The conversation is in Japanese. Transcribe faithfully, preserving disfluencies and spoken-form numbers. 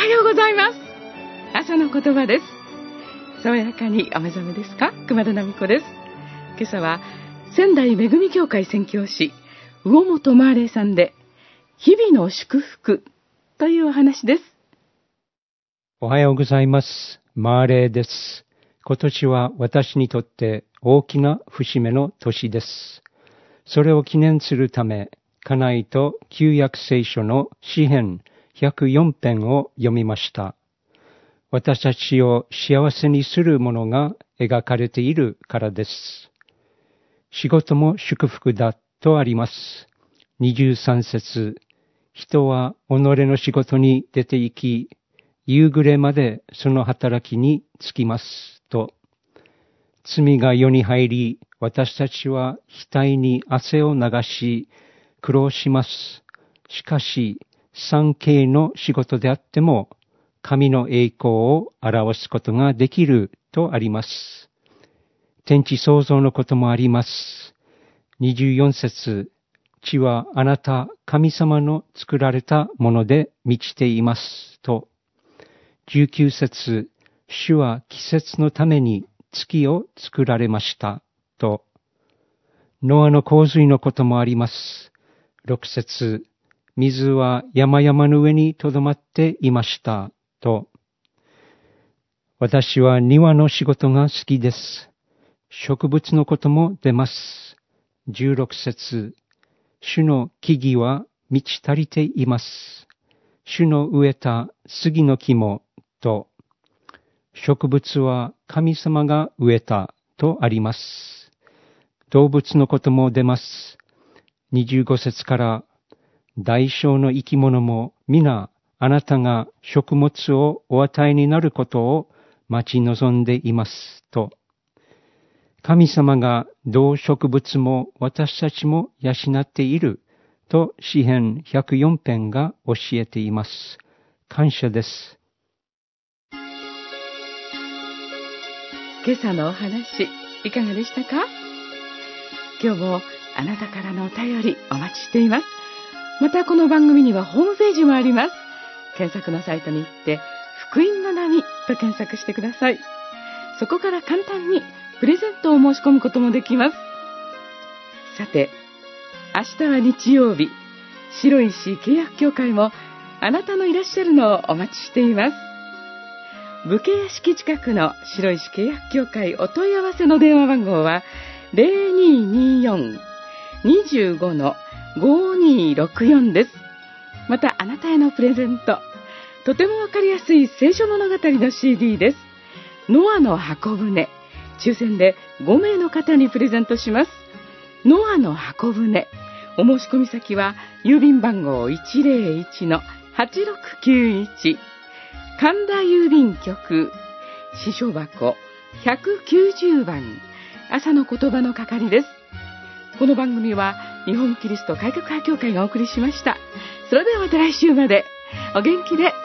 はようございます。朝の言葉です。爽やかにお目覚めですか？熊田奈美子です。今朝は仙台めぐみ教会宣教師魚本マーレーさんで日々の祝福というお話です。 おはようございます。マーレーです。今年は私にとって大きな節目の年です。それを記念するため、家内と旧約聖書の詩編ひゃくよん編を読みました。私たちを幸せにするものが描かれているからです。仕事も祝福だとあります。にじゅうさん節、人は己の仕事に出て行き、夕暮れまでその働きに就きますと。罪が世に入り、私たちは額に汗を流し、苦労します。しかし、産経の仕事であっても、神の栄光を表すことができるとあります。天地創造のこともあります。にじゅうよん節、地はあなた神様の作られたもので満ちていますと。じゅうきゅう節、主は季節のために月を作られましたと。ノアの洪水のこともあります。ろく節、水は山々の上にとどまっていましたと。私は庭の仕事が好きです。植物のことも出ます。じゅうろく節、主の木々は満ち足りています。主の植えた杉の木もと。植物は神様が植えたとあります。動物のことも出ます。にじゅうご節から、大小の生き物も皆あなたが食物をお与えになることを待ち望んでいますと。神様が動植物も私たちも養っていると詩編ひゃくよん編が教えています。感謝です。 今朝のお話いかがでしたか？今日もあなたからのお便りお待ちしています。またこの番組にはホームページもあります。検索のサイトに行って福音の波と検索してください。そこから簡単にプレゼントを申し込むこともできます。さて、明日は日曜日、白石契約協会もあなたのいらっしゃるのをお待ちしています。武家屋敷近くの白石契約協会お問い合わせの電話番号は ゼロにーにーよん にじゅうご ごにーろくよん です。またあなたへのプレゼント、とてもわかりやすい聖書物語の シーディー です。ノアの箱舟、抽選でご名の方にプレゼントします。ノアの箱舟、お申し込み先は郵便番号 いちゼロいち はちろくきゅういち、神田郵便局支所箱ひゃくきゅうじゅうばん、朝の言葉の係です。この番組は日本キリスト改革派協会がお送りしました。それではまた来週までお元気で